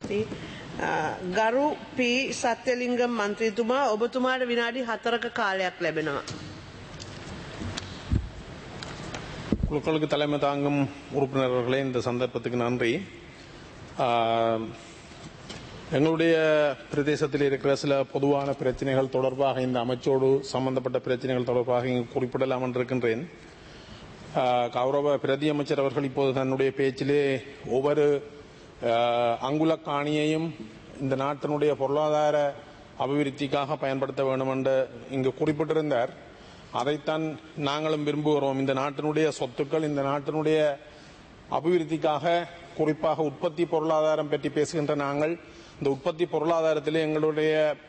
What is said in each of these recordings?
ගරු පී සත්‍යලිංගම් මන්ත්‍රීතුමා ඔබතුමාට විනාඩි 4ක කාලයක් ලැබෙනවා. குழுக்களுக்கு தலைமை தாங்கும் உறுப்பினர்களே, இந்த சந்தர்ப்பத்துக்கு நன்றி. எங்களுடைய பிரதேசத்தில் இருக்கிற சில பொதுவான பிரச்சனைகள் தொடர்பாக இந்த அமைச்சோடு சம்பந்தப்பட்ட பிரச்சனைகள் தொடர்பாக இங்கு குறிப்பிடலாம் என்றிருக்கின்றேன். கௌரவ பிரதி அமைச்சர் அவர்கள் இப்போது தன்னுடைய பேச்சிலே ஒவ்வொரு அங்குல காணியையும் இந்த நாட்டினுடைய பொருளாதார அபிவிருத்திக்காக பயன்படுத்த வேண்டும் என்று இங்கு குறிப்பிட்டிருந்தார். அதைத்தான் நாங்களும் விரும்புகிறோம். இந்த நாட்டினுடைய சொத்துக்கள் இந்த நாட்டினுடைய அபிவிருத்திக்காக, குறிப்பாக உற்பத்தி பொருளாதாரம் பற்றி பேசுகின்ற நாங்கள் இந்த உற்பத்தி பொருளாதாரத்திலே எங்களுடைய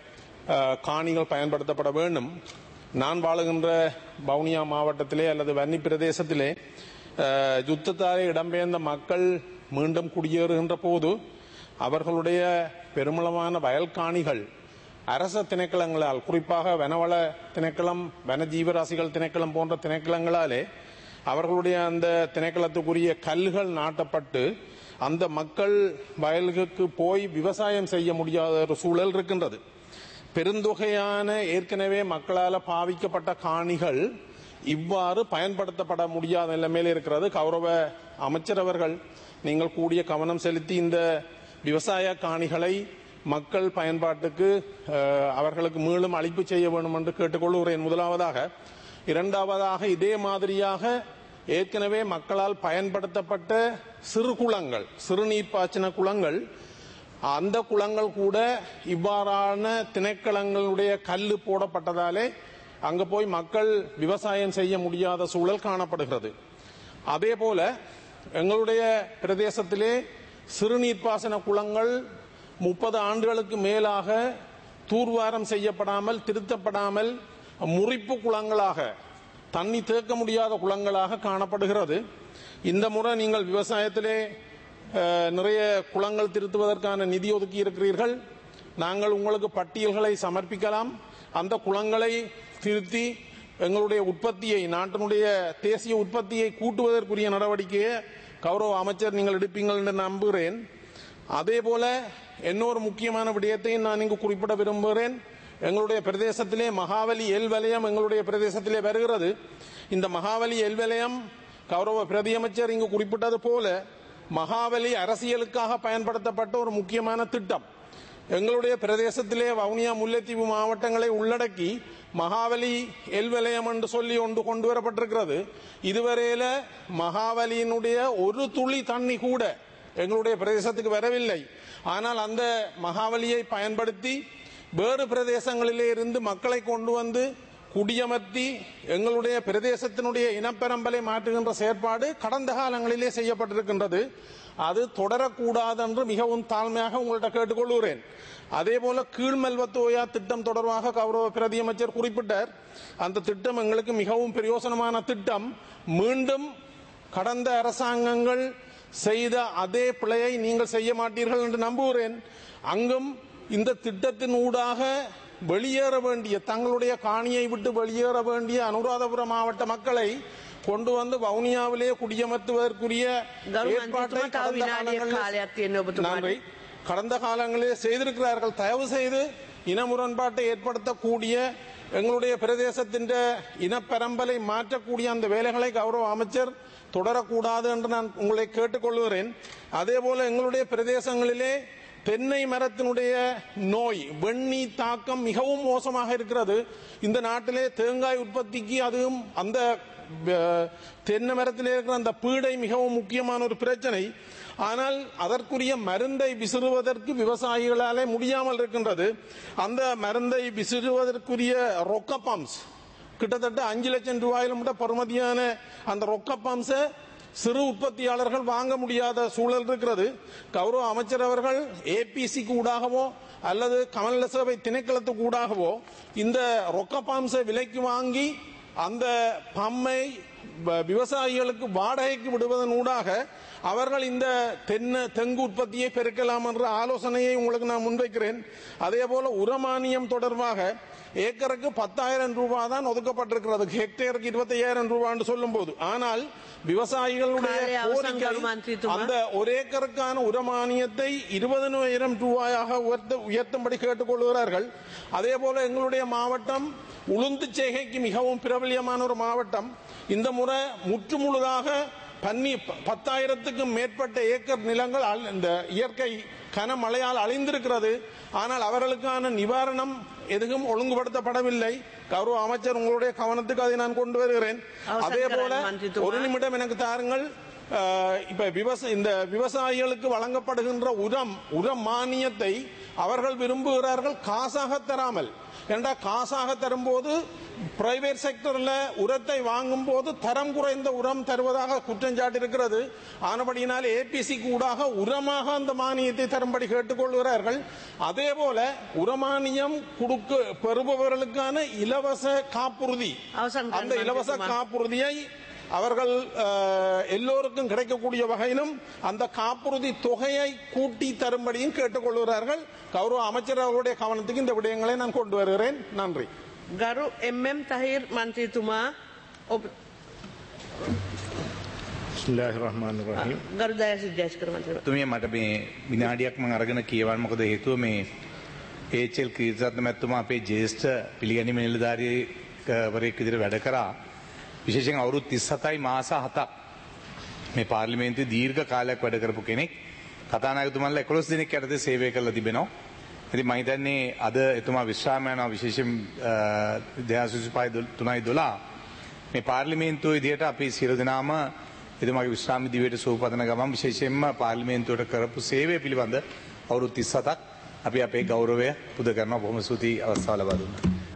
காணிகள் பயன்படுத்தப்பட வேண்டும். நான் வாழுகின்ற வவுனியா மாவட்டத்திலே அல்லது வன்னி பிரதேசத்திலே யுத்தத்தாலே இடம்பெயர்ந்த மக்கள் மீண்டும் குடியேறுகின்ற போது அவர்களுடைய பெருமளவான வயல் காணிகள் அரச திணைக்களங்களால், குறிப்பாக வனவள திணைக்களம், வன ஜீவராசிகள் திணைக்களம் போன்ற திணைக்களங்களாலே அவர்களுடைய அந்த திணைக்களத்துக்குரிய கல்லுகள் நாட்டப்பட்டு அந்த மக்கள் வயல்களுக்கு போய் விவசாயம் செய்ய முடியாத ஒரு சூழல் இருக்கின்றது. பெருந்தொகையான ஏற்கனவே மக்களால் பாவிக்கப்பட்ட காணிகள் இவ்வாறு பயன்படுத்தப்பட முடியாத நிலைமையில் இருக்கிறது. கௌரவ அமைச்சர் அவர்கள் நீங்கள் கூடிய கவனம் செலுத்தி இந்த விவசாய காணிகளை மக்கள் பயன்பாட்டுக்கு அவர்களுக்கு மீண்டும் அளிப்பு செய்ய வேண்டும் என்று கேட்டுக்கொள்கிறேன் முதலாவதாக. இரண்டாவதாக, இதே மாதிரியாக ஏற்கனவே மக்களால் பயன்படுத்தப்பட்ட சிறு குளங்கள், சிறுநீர் பாய்ச்சின குளங்கள், அந்த குளங்கள் கூட இவ்வாறான திணைக்களங்களுடைய கல்லு போடப்பட்டதாலே அங்கு போய் மக்கள் விவசாயம் செய்ய முடியாத சூழல் காணப்படுகிறது. அதே போல எங்களுடைய பிரதேசத்திலே சிறுநீர் பாசன குளங்கள் 30 ஆண்டுகளுக்கு மேலாக தூர்வாரம் செய்யப்படாமல், திருத்தப்படாமல் முறிப்பு குளங்களாக, தண்ணி தேக்க முடியாத குளங்களாக காணப்படுகிறது. இந்த முறை நீங்கள் விவசாயத்திலே நிறைய குளங்கள் திருத்துவதற்கான நிதி ஒதுக்கி இருக்கிறீர்கள். நாங்கள் உங்களுக்கு பட்டியல்களை சமர்ப்பிக்கலாம். அந்த குளங்களை திருத்தி எங்களுடைய உற்பத்தியை, நாட்டினுடைய தேசிய உற்பத்தியை கூட்டுவதற்குரிய நடவடிக்கையை கௌரவ அமைச்சர் நீங்கள் எடுப்பீங்கள் என்று நம்புகிறேன். அதே போல இன்னொரு முக்கியமான விடயத்தையும் நான் இங்கு குறிப்பிட விரும்புகிறேன். எங்களுடைய பிரதேசத்திலே மகாவலி எல் வலயம் எங்களுடைய பிரதேசத்திலே வருகிறது. இந்த மகாவலி எல் வலயம் கௌரவ பிரதி அமைச்சர் இங்கு குறிப்பிட்டது போல மகாவலி அரசியலுக்காக பயன்படுத்தப்பட்ட ஒரு முக்கியமான திட்டம். எங்களுடைய பிரதேசத்திலே வவுனியா, முல்லைத்தீவு மாவட்டங்களை உள்ளடக்கி மகாவலி எல் வலயம் என்று சொல்லி ஒன்று கொண்டு வரப்பட்டிருக்கிறது. இதுவரையில மகாவலியினுடைய ஒரு துளி தண்ணி கூட எங்களுடைய பிரதேசத்துக்கு வரவில்லை. ஆனால் அந்த மகாவலியை பயன்படுத்தி வேறு பிரதேசங்களிலே இருந்து மக்களை கொண்டு வந்து குடியமர்த்தி எங்களுடைய பிரதேசத்தினுடைய இனப்பெரம்பலை மாற்றுகின்ற செயற்பாடு கடந்த காலங்களிலே செய்யப்பட்டிருக்கின்றது. அது தொடரக்கூடாது என்று மிகவும் தாழ்மையாக உங்கள்கிட்ட கேட்டுக்கொள்கிறேன். அதே போல கீழ்மெல்வத்தோயா திட்டம் தொடர்பாக கௌரவ பிரதி அமைச்சர் குறிப்பிட்டார். அந்த திட்டம் எங்களுக்கு மிகவும் பிரயோசனமான திட்டம். மீண்டும் கடந்த அரசாங்கங்கள் செய்த அதே பிழையை நீங்கள் செய்ய மாட்டீர்கள் என்று நம்புகிறேன். அங்கும் இந்த திட்டத்தின் ஊடாக வெளியேற வேண்டிய, தங்களுடைய காணியை விட்டு வெளியேற வேண்டிய அனுராதபுரம் மாவட்ட மக்களை கொண்டு வந்து வவுனியாவிலே குடியமர்த்துவதற்குரிய ஏற்பாட்டை கடந்த காலங்களிலே செய்திருக்கிறார்கள். தயவு செய்து இன முரண்பாட்டை ஏற்படுத்தக்கூடிய, எங்களுடைய பிரதேசத்தின் இனப்பெரம்பலை மாற்றக்கூடிய அந்த வேலைகளை கௌரவ அமைச்சர் தொடரக்கூடாது என்று நான் உங்களை கேட்டுக்கொள்கிறேன். அதே போல எங்களுடைய பிரதேசங்களிலே தென்னை மரத்தினுடைய நோய், வெண்ணி தாக்கம் மிகவும் மோசமாக இருக்கிறது. இந்த நாட்டிலே தேங்காய் உற்பத்திக்கு அதுவும் அந்த தென்னை மரத்திலே இருக்கிற அந்த பீடை மிகவும் முக்கியமான ஒரு பிரச்சனை. ஆனால் அதற்குரிய மருந்தை விசிறுவதற்கு விவசாயிகளாலே முடியாமல் இருக்கின்றது. அந்த மருந்தை விசிறுவதற்குரிய ரொக்க பம்ப்ஸ் கிட்டத்தட்ட 5 லட்சம் ரூபாயிலும் பெறுமதியான அந்த ரொக்க பம்ப்ஸை சிறு உற்பத்தியாளர்கள் வாங்க முடியாத சூழல் இருக்கிறது. கௌரவ அமைச்சர் அவர்கள் ஏபிசிக்கு ஊடாகவோ அல்லது கமநல சேவை திணைக்களத்துக்கு ஊடாகவோ இந்த ரொக்க பம்ப்ஸை விலைக்கு வாங்கி அந்த பம்மை விவசாயிகளுக்கு வாடகைக்கு விடுவதன் ஊடாக அவர்கள் இந்த தெங்கு உற்பத்தியை பெருக்கலாம் என்ற ஆலோசனையை உங்களுக்கு நான் முன்வைக்கிறேன். அதே போல உரமானியம் தொடர்பாக ஏக்கருக்கு 10,000 ரூபாய் தான் ஒதுக்கப்பட்டிருக்கிறது, ஹெக்டேருக்கு 25,000 ரூபாய் என்று சொல்லும் போது. ஆனால் விவசாயிகளுடைய கோரிக்கை அந்த ஒரு ஏக்கருக்கான உரமானியத்தை 20,000 ரூபாயாக உயர்த்தும்படி கேட்டுக்கொள்கிறார்கள். அதே போல எங்களுடைய மாவட்டம் உளுந்து செய்கைக்கு மிகவும் பிரபலியமான ஒரு மாவட்டம். இந்த முறை முற்றுமுழுதாக 10,000க்கும் மேற்பட்ட ஏக்கர் நிலங்கள் இந்த இயற்கை கனமழையால் அழிந்திருக்கிறது. ஆனால் அவர்களுக்கான நிவாரணம் எதுவும் ஒழுங்குபடுத்தப்படவில்லை. கௌரவ அமைச்சர் உங்களுடைய கவனத்துக்கு அதை நான் கொண்டு வருகிறேன். அதே போல ஒரு நிமிடம் எனக்கு தாருங்கள். இப்ப இந்த விவசாயிகளுக்கு வழங்கப்படுகின்ற உரம் மானியத்தை அவர்கள் விரும்புகிறார்கள் காசாக தராமல். ஏண்டா காசாக தரும்போது பிரைவேட் செக்டர்ல உரத்தை வாங்கும் போது தரம் குறைந்த உரம் தருவதாக குற்றஞ்சாட்டு இருக்கிறது. ஆனபடியினால் ஏபிசி கூடாக உரமாக அந்த மானியத்தை தரும்படி கேட்டுக்கொள்கிறார்கள். அதே போல உரமானியம் பெறுபவர்களுக்கான இலவச காப்புறுதி, அந்த இலவச காப்புறுதியை அவர்கள் எல்லோருக்கும் கிடைக்கக்கூடிய வகையிலும் அந்த காப்புறுதி தொகையை கூட்டி தரும்படியும் கேட்டுக்கொள்கிறார்கள். கௌரவ அமைச்சர் அவர்களுடைய கவனத்துக்கு இந்த விடயங்களை நான் கொண்டு வருகிறேன். நன்றி. ගරු එම්.එම්. තහිර් මන්ත්‍රීතුමා බිස්මිල්ලාහිර්රහ්මානිර්රහීම්. ගරු දයාසිරි ජයස්කර මන්ත්‍රීතුමා තුමිය මට මේ විනාඩියක් මම අරගෙන කියවන්න. මොකද හේතුව මේ ඒච්.එල්. කීර්තිරත්න මැතිතුමා අපේ ජ්‍යෙෂ්ඨ පිළිගැනීමේ නිලධාරියෙක් විදිහට වැඩ කරා. විශේෂයෙන් අවුරුදු 37යි මාස 7ක් මේ පාර්ලිමේන්තුවේ දීර්ඝ කාලයක් වැඩ කරපු කෙනෙක්. කතානායකතුමන්ලා 11 දිනක් යටතේ සේවය කරලා තිබෙනවා. ඉතින් මම හිතන්නේ අද එතුමා විශ්‍රාම යනවා. විශේෂයෙන් 2003-12 මේ පාර්ලිමේන්තුව විදිහට අපි සියලු දෙනාම එතුමාගේ විශ්‍රාම දිවියට සුවපතන ගමන් විශේෂයෙන්ම පාර්ලිමේන්තුවට කරපු සේවය පිළිබඳ අවුරුදු 37ක් අපි අපේ ගෞරවය පුද කරනවා. බොහොම ස්තුතියි අවස්ථාව ලබා දුන්නා.